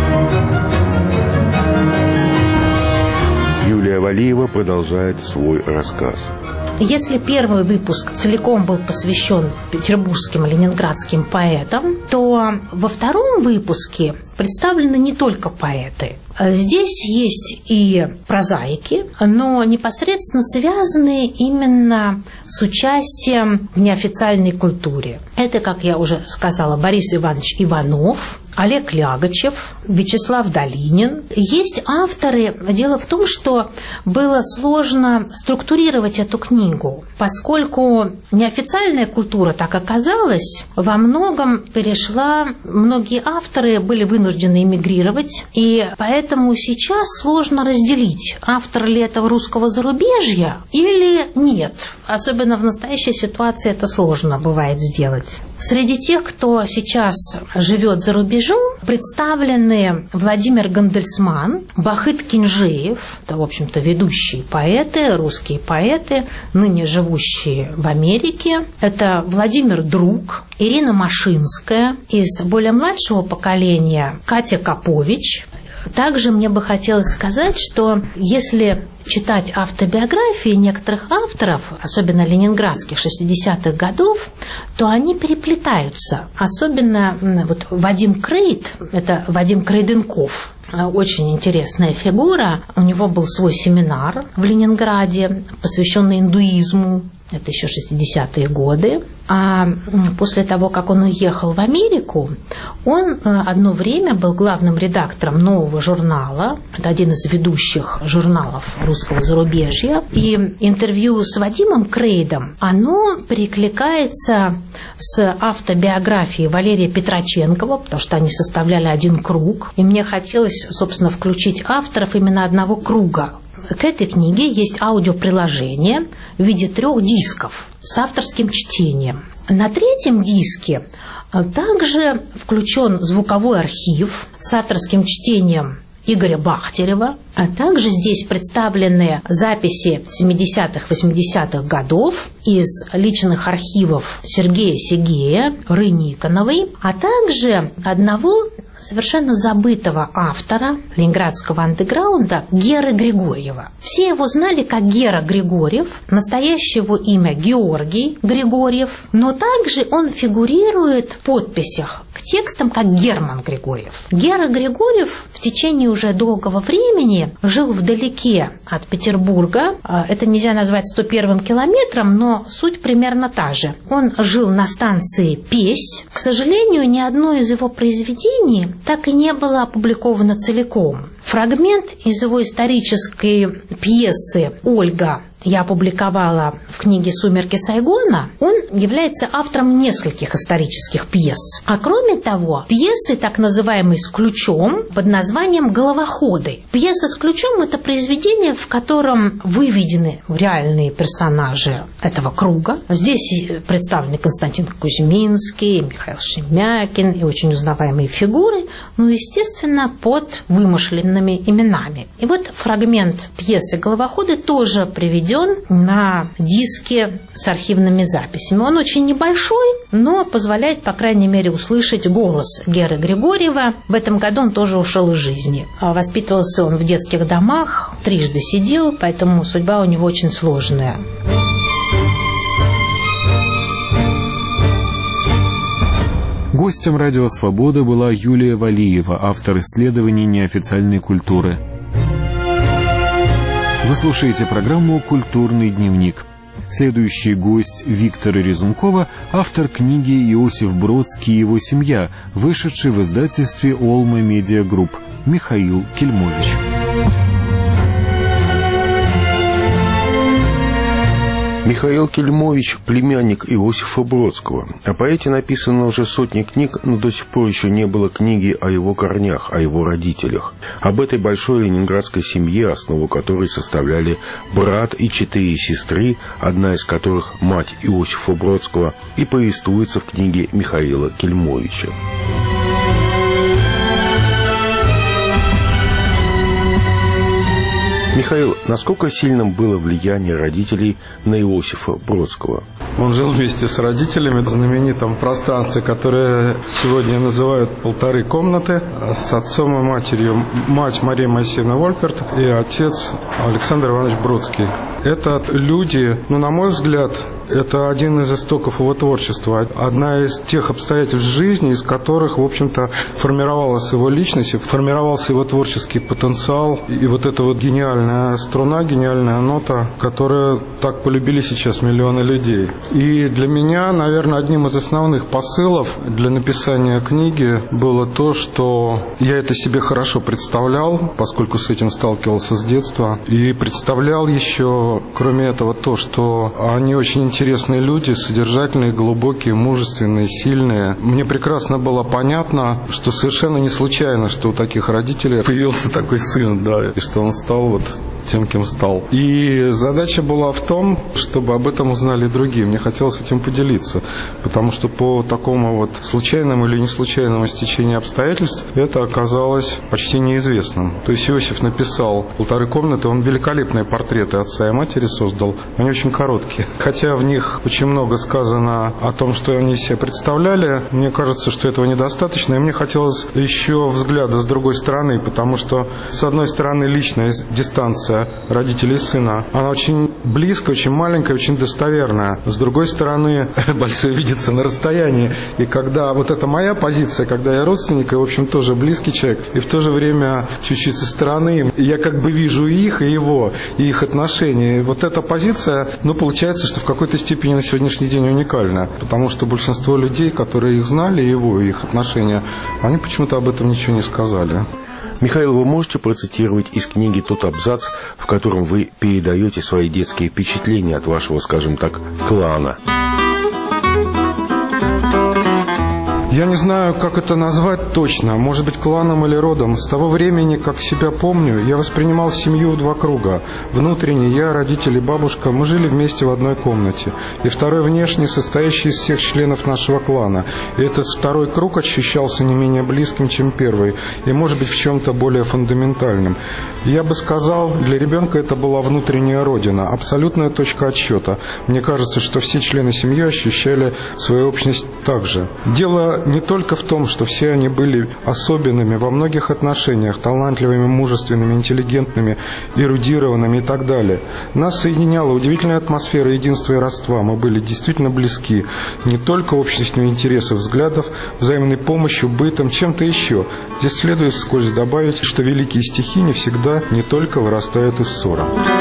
Speaker 3: Юлия Валиева продолжает свой рассказ.
Speaker 4: Если первый выпуск целиком был посвящен петербургским и ленинградским поэтам, то во втором выпуске представлены не только поэты. Здесь есть и прозаики, но непосредственно связанные именно с участием в неофициальной культуре. Это, как я уже сказала, Борис Иванович Иванов, Олег Лягочев, Вячеслав Долинин. Есть авторы. Дело в том, что было сложно структурировать эту книгу, поскольку неофициальная культура, так оказалось, во многом перешла, многие авторы были вынуждены эмигрировать, и поэтому сейчас сложно разделить, автор ли этого русского зарубежья или нет. Особенно в настоящей ситуации это сложно бывает сделать. Среди тех, кто сейчас живет за рубежом, представлены Владимир Гандельсман, Бахыт Кинжеев, это, в общем-то, ведущие поэты, русские поэты, ныне живущие в Америке. Это Владимир Друг, Ирина Машинская, из более младшего поколения Катя Капович. Также мне бы хотелось сказать, что если читать автобиографии некоторых авторов, особенно ленинградских шестидесятых годов, то они переплетаются. Особенно вот Вадим Крейд, это Вадим Крейденков, очень интересная фигура. У него был свой семинар в Ленинграде, посвященный индуизму. Это еще шестидесятые годы. А после того, как он уехал в Америку, он одно время был главным редактором нового журнала. Это один из ведущих журналов русского зарубежья. И интервью с Вадимом Крейдом, оно перекликается с автобиографией Валерия Петроченкова, потому что они составляли один круг. И мне хотелось, собственно, включить авторов именно одного круга. К этой книге есть аудиоприложение в виде трех дисков с авторским чтением. На третьем диске также включен звуковой архив с авторским чтением Игоря Бахтерева, а также здесь представлены записи семидесятых-восьмидесятых годов из личных архивов Сергея Сегея, Ры Никоновой, а также одного совершенно забытого автора ленинградского андеграунда Геры Григорьева. Все его знали как Гера Григорьев, настоящее его имя Георгий Григорьев, но также он фигурирует в подписях к текстам как Герман Григорьев. Гера Григорьев в течение уже долгого времени жил вдалеке от Петербурга. Это нельзя назвать сто первым километром, но суть примерно та же. Он жил на станции Песь. К сожалению, ни одно из его произведений так и не было опубликовано целиком. Фрагмент из его исторической пьесы «Ольга» я опубликовала в книге «Сумерки Сайгона», он является автором нескольких исторических пьес. А кроме того, пьесы, так называемые «С ключом», под названием «Головоходы». Пьеса «С ключом» – это произведение, в котором выведены реальные персонажи этого круга. Здесь представлены Константин Кузьминский, Михаил Шемякин и очень узнаваемые фигуры, ну, естественно, под вымышленными именами. И вот фрагмент пьесы «Головоходы» тоже приведен на диске с архивными записями. Он очень небольшой, но позволяет, по крайней мере, услышать голос Геры Григорьева. В этом году он тоже ушел из жизни. Воспитывался он в детских домах, трижды сидел, поэтому судьба у него очень сложная.
Speaker 2: Гостем «Радио Свобода» была Юлия Валиева, автор исследований неофициальной культуры. Вы слушаете программу «Культурный дневник». Следующий гость Виктора Резункова, автор книги «Иосиф Бродский и его семья», вышедший в издательстве «Олма Медиа Групп», Михаил Кельмович.
Speaker 3: Михаил Кельмович – племянник Иосифа Бродского. О поэте написано уже сотни книг, но до сих пор еще не было книги о его корнях, о его родителях. Об этой большой ленинградской семье, основу которой составляли брат и четыре сестры, одна из которых – мать Иосифа Бродского, и повествуется в книге Михаила Кельмовича. Михаил, насколько сильным было влияние родителей на Иосифа Бродского?
Speaker 10: Он жил вместе с родителями в знаменитом пространстве, которое сегодня называют «полторы комнаты», с отцом и матерью. Мать Мария Моисеевна Вольперт и отец Александр Иванович Бродский. Это люди, ну, на мой взгляд, это один из истоков его творчества, одна из тех обстоятельств жизни, из которых, в общем-то, формировалась его личность, формировался его творческий потенциал, и вот эта вот гениальная струна, гениальная нота, которую так полюбили сейчас миллионы людей. И для меня, наверное, одним из основных посылов для написания книги было то, что я это себе хорошо представлял, поскольку с этим сталкивался с детства, и представлял еще, кроме этого, то, что они очень интересны. Интересные люди, содержательные, глубокие, мужественные, сильные. Мне прекрасно было понятно, что совершенно не случайно, что у таких родителей появился такой сын, да, и что он стал вот тем, кем стал. И задача была в том, чтобы об этом узнали другие. Мне хотелось этим поделиться, потому что по такому вот случайному или не случайному стечению обстоятельств это оказалось почти неизвестным. То есть Иосиф написал «Полторы комнаты», он великолепные портреты отца и матери создал, они очень короткие. Хотя в них очень много сказано о том, что они себе представляли. Мне кажется, что этого недостаточно. И мне хотелось еще взгляда с другой стороны, потому что, с одной стороны, личная дистанция родителей и сына, она очень близкая, очень маленькая, очень достоверная. С другой стороны, большое видится на расстоянии. И когда вот это моя позиция, когда я родственник, и, в общем, тоже близкий человек, и в то же время чуть-чуть со стороны, я как бы вижу их и его, и их отношения. И вот эта позиция, ну, получается, что в какой-то степени на сегодняшний день уникальна, потому что большинство людей, которые их знали, его и их отношения, они почему-то об этом ничего не сказали.
Speaker 3: Михаил, вы можете процитировать из книги тот абзац, в котором вы передаете свои детские впечатления от вашего, скажем так, клана?
Speaker 10: Я не знаю, как это назвать точно, может быть, кланом или родом. С того времени, как себя помню, я воспринимал семью в два круга. Внутренний, я, родители, бабушка, мы жили вместе в одной комнате. И второй внешний, состоящий из всех членов нашего клана. И этот второй круг ощущался не менее близким, чем первый. И, может быть, в чем-то более фундаментальным. Я бы сказал, для ребенка это была внутренняя родина, абсолютная точка отсчета. Мне кажется, что все члены семьи ощущали свою общность так же. Дело не только в том, что все они были особенными во многих отношениях, талантливыми, мужественными, интеллигентными, эрудированными и так далее. Нас соединяла удивительная атмосфера единства и родства. Мы были действительно близки. Не только общностью интересов, взглядов, взаимной помощью, бытом, чем-то еще. Здесь следует вскользь добавить, что великие стихи не всегда не только вырастают из ссоры.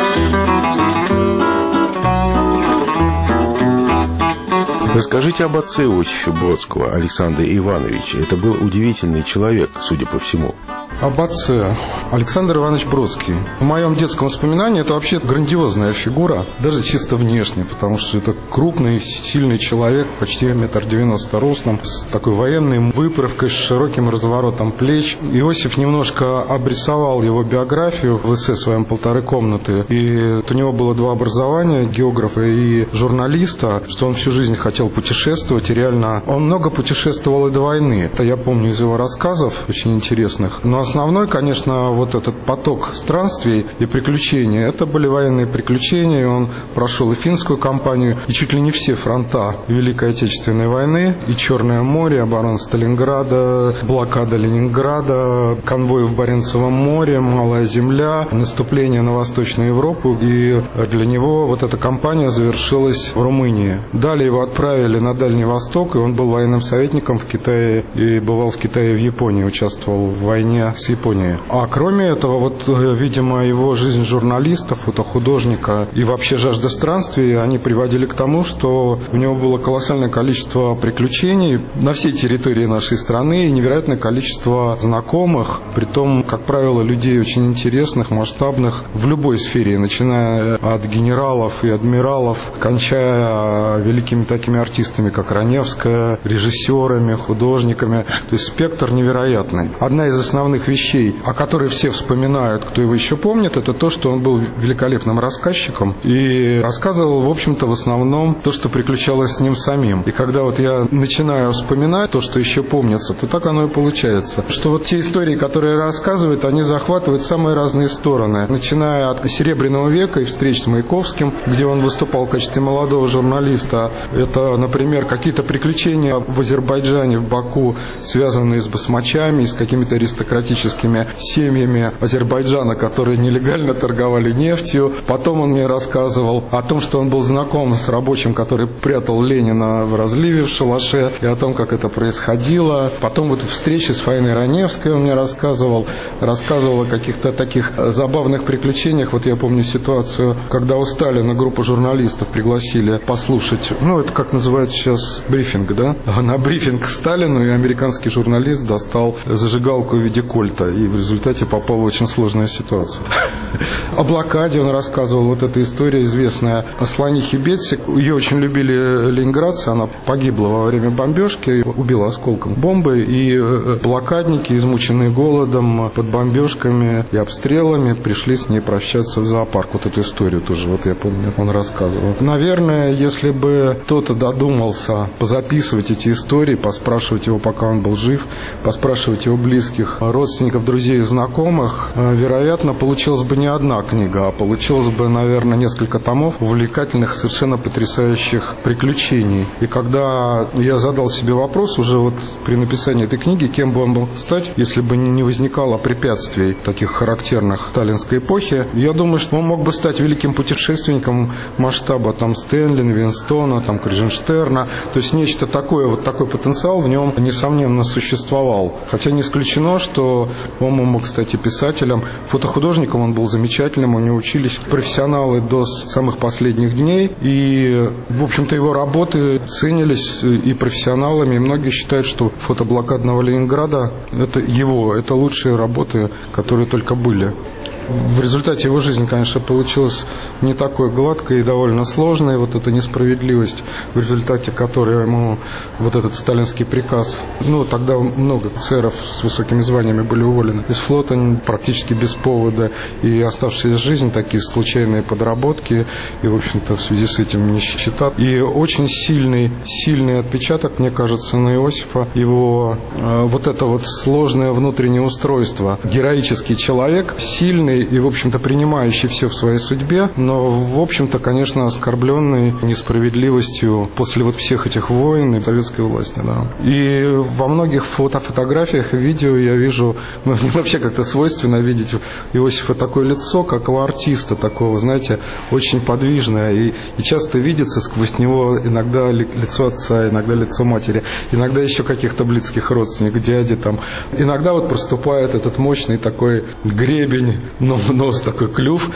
Speaker 3: Расскажите об отце Иосифа Бродского, Александре Ивановиче. Это был удивительный человек, судя по всему.
Speaker 10: Об отце. Александр Иванович Бродский. В моем детском воспоминании это вообще грандиозная фигура, даже чисто внешне, потому что это крупный, сильный человек, почти метр девяносто ростом, с такой военной выправкой, с широким разворотом плеч. Иосиф немножко обрисовал его биографию в эссе своем «Полторы комнаты». И у него было два образования, географа и журналиста, что он всю жизнь хотел путешествовать, и реально он много путешествовал и до войны. Это я помню из его рассказов, очень интересных. Но основной, конечно, вот этот поток странствий и приключений, это были военные приключения, и он прошел и финскую кампанию, и чуть ли не все фронта Великой Отечественной войны, и Черное море, оборона Сталинграда, блокада Ленинграда, конвой в Баренцевом море, Малая Земля, наступление на Восточную Европу, и для него вот эта кампания завершилась в Румынии. Далее его отправили на Дальний Восток, и он был военным советником в Китае, и бывал в Китае и в Японии, участвовал в войне с Японией. А кроме этого, вот, видимо, его жизнь журналиста, фотохудожника и вообще жажда странствий, они приводили к тому, что у него было колоссальное количество приключений на всей территории нашей страны и невероятное количество знакомых, притом, как правило, людей очень интересных, масштабных в любой сфере, начиная от генералов и адмиралов, кончая великими такими артистами, как Раневская, режиссерами, художниками. То есть спектр невероятный. Одна из основных вещей, о которой все вспоминают, кто его еще помнит, это то, что он был великолепным рассказчиком и рассказывал, в общем-то, в основном то, что приключалось с ним самим. И когда вот я начинаю вспоминать то, что еще помнится, то так оно и получается. Что вот те истории, которые рассказывают, они захватывают самые разные стороны. Начиная от Серебряного века и встреч с Маяковским, где он выступал в качестве молодого журналиста. Это, например, какие-то приключения в Азербайджане, в Баку, связанные с басмачами, с какими-то аристократическими семьями Азербайджана, которые нелегально торговали нефтью. Потом он мне рассказывал о том, что он был знаком с рабочим, который прятал Ленина в разливе в шалаше, и о том, как это происходило. Потом вот встречи с Фаиной Раневской он мне рассказывал. Рассказывал о каких-то таких забавных приключениях. Вот я помню ситуацию, когда у Сталина группу журналистов пригласили послушать, ну, это как называется сейчас брифинг, да? А на брифинг к Сталину, и американский журналист достал зажигалку в виде кольта, и в результате попал в очень сложную ситуацию. О блокаде он рассказывал, вот эта история известная о слонихе Бетси. Ее очень любили ленинградцы, она погибла во время бомбежки, убила осколком бомбы, и блокадники, измученные голодом, под бомбежками и обстрелами, пришли с ней прощаться в зоопарк. Вот эту историю тоже, вот я помню, он рассказывал. Наверное, если бы кто-то додумался позаписывать эти истории, поспрашивать его, пока он был жив, поспрашивать его близких, родственников, друзей и знакомых, вероятно, получилась бы не одна книга, а получилось бы, наверное, несколько томов увлекательных, совершенно потрясающих приключений. И когда я задал себе вопрос уже вот при написании этой книги, кем бы он мог стать, если бы не возникало препятствий таких характерных сталинской эпохи, я думаю, что он мог бы стать великим путешественником масштаба там Стэнли, Ливингстона, там Крузенштерна. То есть нечто такое, вот такой потенциал в нем, несомненно, существовал. Хотя не исключено, что он мог стать и писателем. Фотохудожником он был замечательным, у него учились профессионалы до самых последних дней, и, в общем-то, его работы ценились и профессионалами, и многие считают, что фото блокадного Ленинграда – это его, это лучшие работы, которые только были. В результате его жизнь, конечно, получилась не такой гладкой и довольно сложной. Вот эта несправедливость, в результате которой ему вот этот сталинский приказ, ну, тогда много офицеров с высокими званиями были уволены из флота практически без повода, и оставшаяся жизнь, такие случайные подработки, и, в общем-то, в связи с этим нищета. И очень сильный, сильный отпечаток, мне кажется, на Иосифа, его э, вот это вот сложное внутреннее устройство. Героический человек, сильный и, в общем-то, принимающий все в своей судьбе, но, в общем-то, конечно, оскорбленный несправедливостью после вот всех этих войн и советской власти. Да. И во многих фото фотографиях и видео я вижу, ну, мне вообще как-то свойственно видеть Иосифа такое лицо, как у артиста такого, знаете, очень подвижное, и, и часто видится сквозь него иногда лицо отца, иногда лицо матери, иногда еще каких-то близких родственников, дяди там. Иногда вот проступает этот мощный такой гребень, нос такой, клюв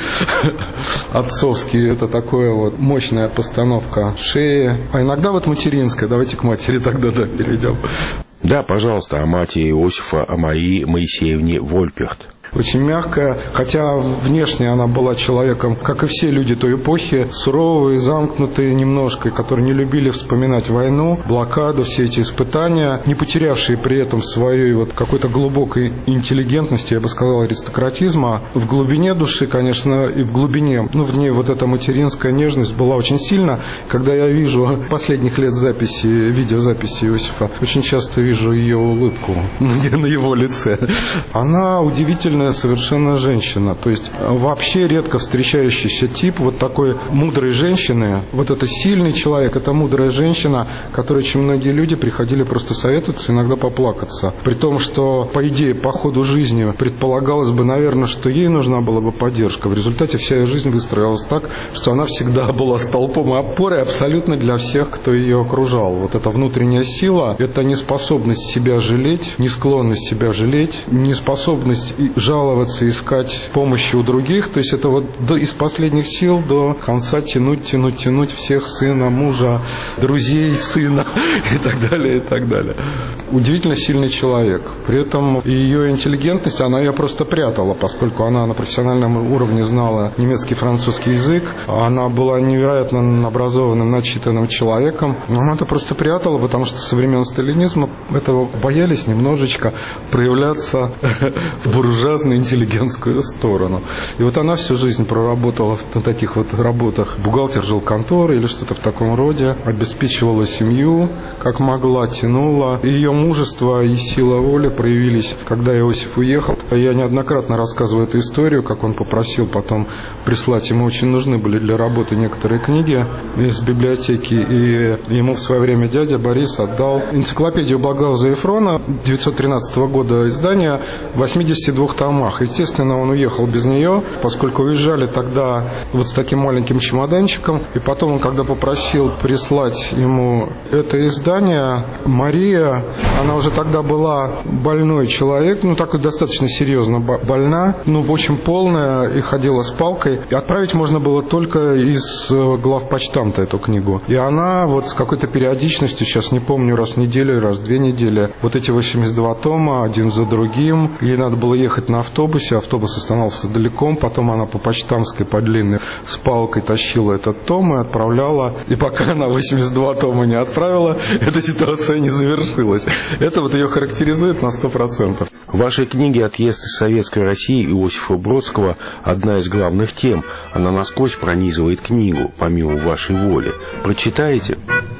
Speaker 10: отцовский, это такое вот мощная постановка шеи, а иногда вот материнская. Давайте к матери тогда да, перейдем.
Speaker 3: Да, пожалуйста, о матери Иосифа, о Марии Моисеевне Вольперт.
Speaker 10: Очень мягкая, хотя внешне она была человеком, как и все люди той эпохи, суровые, замкнутые немножко, которые не любили вспоминать войну, блокаду, все эти испытания, не потерявшие при этом своей вот какой-то глубокой интеллигентности, я бы сказал, аристократизма. В глубине души, конечно, и в глубине, ну, в ней вот эта материнская нежность была очень сильна. Когда я вижу последних лет записи, видеозаписи Иосифа, очень часто вижу ее улыбку на его лице. Она удивительно совершенно женщина, то есть вообще редко встречающийся тип вот такой мудрой женщины. Вот это сильный человек, это мудрая женщина, которой очень многие люди приходили просто советоваться, иногда поплакаться. При том, что по идее, по ходу жизни предполагалось бы, наверное, что ей нужна была бы поддержка. В результате вся ее жизнь выстроилась так, что она всегда была столпом и опорой абсолютно для всех, кто ее окружал. Вот эта внутренняя сила, это неспособность себя жалеть, не склонность себя жалеть, неспособность жаловаться, искать помощи у других. То есть это вот до, из последних сил до конца тянуть, тянуть, тянуть всех, сына, мужа, друзей, сына и так далее, и так далее. Удивительно сильный человек. При этом ее интеллигентность, она ее просто прятала, поскольку она на профессиональном уровне знала немецкий, французский язык. Она была невероятно образованным, начитанным человеком. Но она это просто прятала, потому что со времен сталинизма этого боялись немножечко проявляться в буржуазной интеллигентскую сторону. И вот она всю жизнь проработала на таких вот работах. Бухгалтер жилконторы или что-то в таком роде. Обеспечивала семью, как могла, тянула. Ее мужество и сила воли проявились, когда Иосиф уехал. Я неоднократно рассказываю эту историю, как он попросил потом прислать. Ему очень нужны были для работы некоторые книги из библиотеки. И ему в свое время дядя Борис отдал энциклопедию Благауза Ефрона девятьсот тринадцатого года издания в восьмидесяти двух томах. Естественно, он уехал без нее, поскольку уезжали тогда вот с таким маленьким чемоданчиком. И потом он, когда попросил прислать ему это издание, Мария, она уже тогда была больной человек, ну, такой достаточно серьезно больна, ну, очень полная, и ходила с палкой. И отправить можно было только из главпочтамта эту книгу. И она вот с какой-то периодичностью, сейчас не помню, раз в неделю, раз в две недели, вот эти восемьдесят два тома, один за другим. Ей надо было ехать на автобусе, автобус останавливался далеко, потом она по почтамской по длинной с палкой тащила этот том и отправляла. И пока она восемьдесят два тома не отправила, эта ситуация не завершилась. Это вот ее характеризует на сто процентов.
Speaker 3: В вашей книге «Отъезд из Советской России» Иосифа Бродского одна из главных тем. Она насквозь пронизывает книгу, помимо вашей воли. Прочитаете?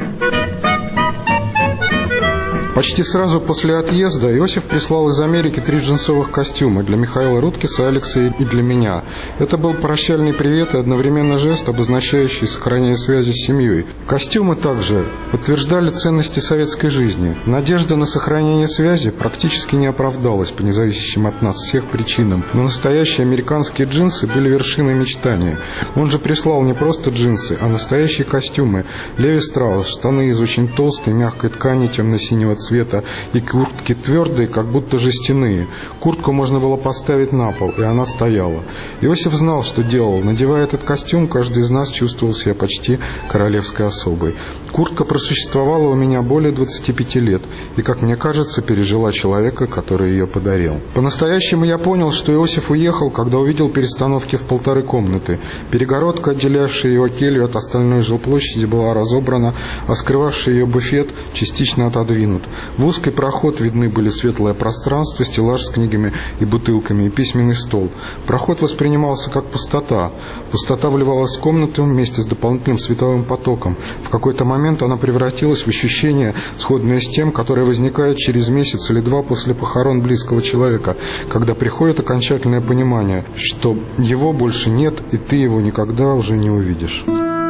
Speaker 10: Почти сразу после отъезда Иосиф прислал из Америки три джинсовых костюма для Михаила Рудкиса, Алекса и для меня. Это был прощальный привет и одновременно жест, обозначающий сохранение связи с семьей. Костюмы также подтверждали ценности советской жизни. Надежда на сохранение связи практически не оправдалась по независящим от нас всех причинам. Но настоящие американские джинсы были вершиной мечтания. Он же прислал не просто джинсы, а настоящие костюмы. Леви Страус, штаны из очень толстой, мягкой ткани темно-синего цвета, цвета, и куртки твердые, как будто жестяные. Куртку можно было поставить на пол, и она стояла. Иосиф знал, что делал. Надевая этот костюм, каждый из нас чувствовал себя почти королевской особой. Куртка просуществовала у меня более двадцати пяти лет, и, как мне кажется, пережила человека, который ее подарил. По-настоящему я понял, что Иосиф уехал, когда увидел перестановки в полторы комнаты. Перегородка, отделявшая его келью от остальной жилплощади, была разобрана, а скрывавший ее буфет частично отодвинут. В узкий проход видны были светлое пространство, стеллаж с книгами и бутылками, и письменный стол. Проход воспринимался как пустота. Пустота вливалась в комнату вместе с дополнительным световым потоком. В какой-то момент она превратилась в ощущение, сходное с тем, которое возникает через месяц или два после похорон близкого человека, когда приходит окончательное понимание, что его больше нет, и ты его никогда уже не увидишь.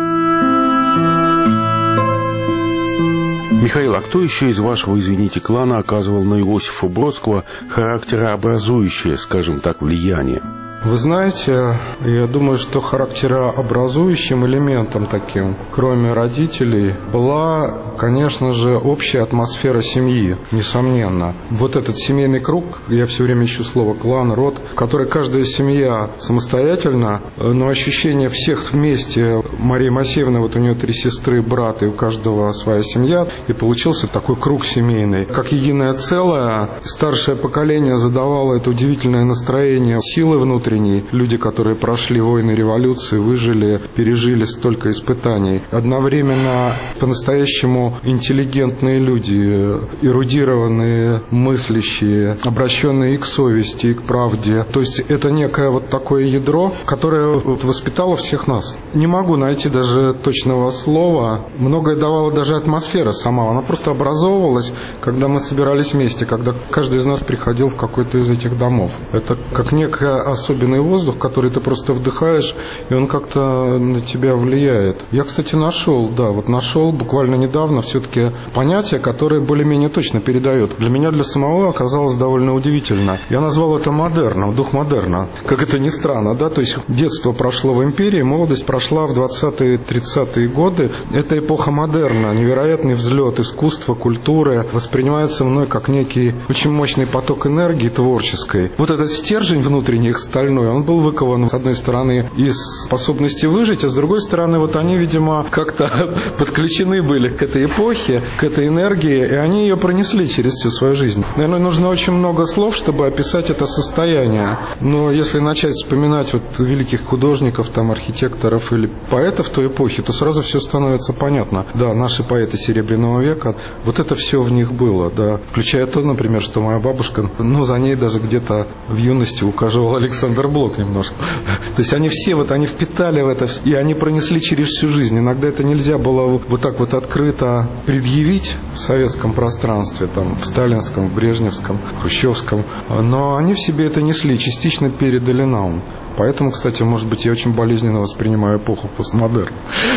Speaker 3: Михаил, а кто еще из вашего, извините, клана оказывал на Иосифа Бродского характерообразующее, скажем так, влияние?
Speaker 10: Вы знаете, я думаю, что характерообразующим элементом таким, кроме родителей, была, конечно же, общая атмосфера семьи, несомненно. Вот этот семейный круг, я все время ищу слово клан, род, в которой каждая семья самостоятельно, но ощущение всех вместе, Мария Моисеевна, вот у нее три сестры, брат, и у каждого своя семья, и получился такой круг семейный. Как единое целое, старшее поколение задавало это удивительное настроение силы внутренней. Люди, которые прошли войны, революции, выжили, пережили столько испытаний. Одновременно по-настоящему интеллигентные люди, эрудированные, мыслящие, обращенные и к совести, и к правде. То есть это некое вот такое ядро, которое воспитало всех нас. Не могу найти даже точного слова. Многое давала даже атмосфера сама. Она просто образовывалась, когда мы собирались вместе, когда каждый из нас приходил в какой-то из этих домов. Это как некая особенность воздух, который ты просто вдыхаешь, и он как-то на тебя влияет. Я, кстати, нашел, да, вот нашел буквально недавно все-таки понятие, которое более-менее точно передает. Для меня, для самого оказалось довольно удивительно. Я назвал это модерном, дух модерна. Как это ни странно, да, то есть детство прошло в империи, молодость прошла в двадцатые-тридцатые годы. Это эпоха модерна, невероятный взлет искусства, культуры, воспринимается мной как некий очень мощный поток энергии творческой. Вот этот стержень внутренний, их сталь, он был выкован, с одной стороны, из способности выжить, а с другой стороны, вот они, видимо, как-то подключены были к этой эпохе, к этой энергии, и они ее пронесли через всю свою жизнь. Наверное, нужно очень много слов, чтобы описать это состояние. Но если начать вспоминать вот великих художников, там, архитекторов или поэтов той эпохи, то сразу все становится понятно. Да, наши поэты Серебряного века, вот это все в них было, да. Включая то, например, что моя бабушка, ну, за ней даже где-то в юности ухаживал Александр Блок немножко. То есть они все вот, они впитали в это, и они пронесли через всю жизнь. Иногда это нельзя было вот так вот открыто предъявить в советском пространстве, там, в сталинском, в брежневском, хрущевском, но они в себе это несли, частично передали нам. Поэтому, кстати, может быть, я очень болезненно воспринимаю эпоху постмодерна.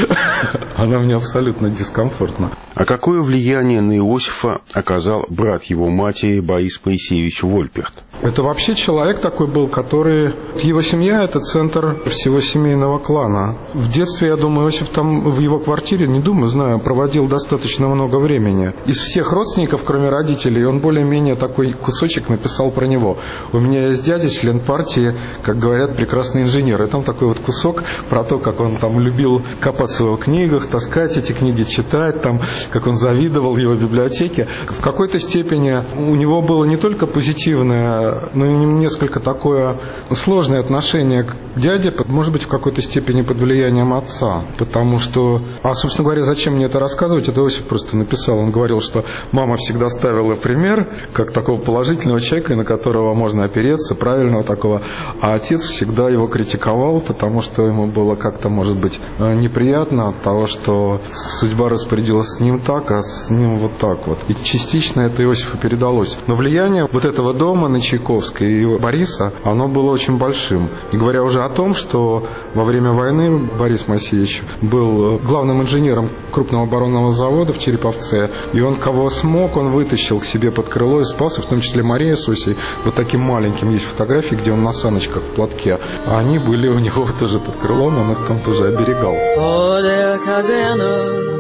Speaker 10: Она мне абсолютно дискомфортна.
Speaker 3: А какое влияние на Иосифа оказал брат его матери Борис Моисеевич Вольперт?
Speaker 10: Это вообще человек такой был, который... Его семья – это центр всего семейного клана. В детстве, я думаю, Иосиф там в его квартире, не думаю, знаю, проводил достаточно много времени. Из всех родственников, кроме родителей, он более-менее такой кусочек написал про него. У меня есть дядя, член партии, как говорят, прекрасный инженер. И там такой вот кусок про то, как он там любил копаться в его книгах, таскать эти книги, читать, там, как он завидовал его библиотеке. В какой-то степени у него было не только позитивное, но и несколько такое сложное отношение к дяде, может быть, в какой-то степени под влиянием отца. Потому что, а, собственно говоря, зачем мне это рассказывать, это Иосиф просто написал. Он говорил, что мама всегда ставила пример, как такого положительного человека, на которого можно опереться, правильного такого, а отец всегда его критиковал, потому что ему было как-то, может быть, неприятно от того, что судьба распорядилась с ним так, а с ним вот так вот. И частично это Иосифу передалось. Но влияние вот этого дома на Чайковской и Бориса, оно было очень большим. Не говоря уже о том, что во время войны Борис Моисеевич был главным инженером крупного оборонного завода в Череповце, и он кого смог, он вытащил к себе под крыло и спас, в том числе Мария с Осей, вот таким маленьким есть фотографии, где он на саночках в платке, а они были у него тоже под крылом, он их там тоже оберегал.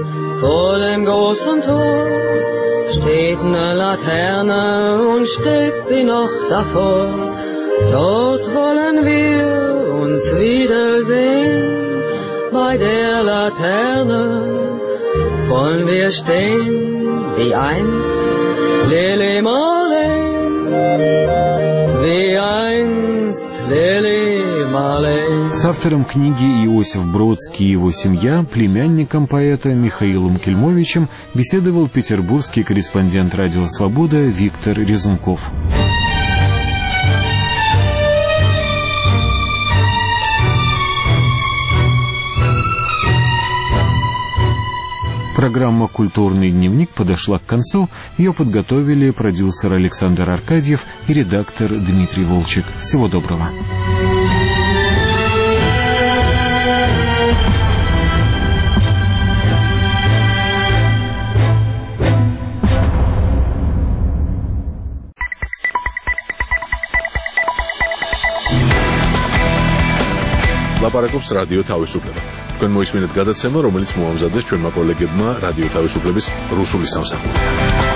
Speaker 11: Vor dem großen Tor steht eine Laterne und steht sie noch davor. Dort wollen wir uns wiedersehen. Bei der Laterne wollen wir stehen wie einst Lili Marleen, wie einst Lili Marleen.
Speaker 2: С автором книги Иосиф Бродский и его семья, племянником поэта Михаилом Кельмовичем, беседовал петербургский корреспондент «Радио Свобода» Виктор Резунков. Программа «Культурный дневник» подошла к концу. Ее подготовили продюсер Александр Аркадьев и редактор Дмитрий Волчек. Всего доброго.
Speaker 1: ლაპარაკობს რადიო თავისუფლება. თქვენ მოისმინეთ გადაცემა, რომელიც მოამზადეს ჩვენმა კოლეგებმა რადიო თავისუფლების რუსული სამსახური.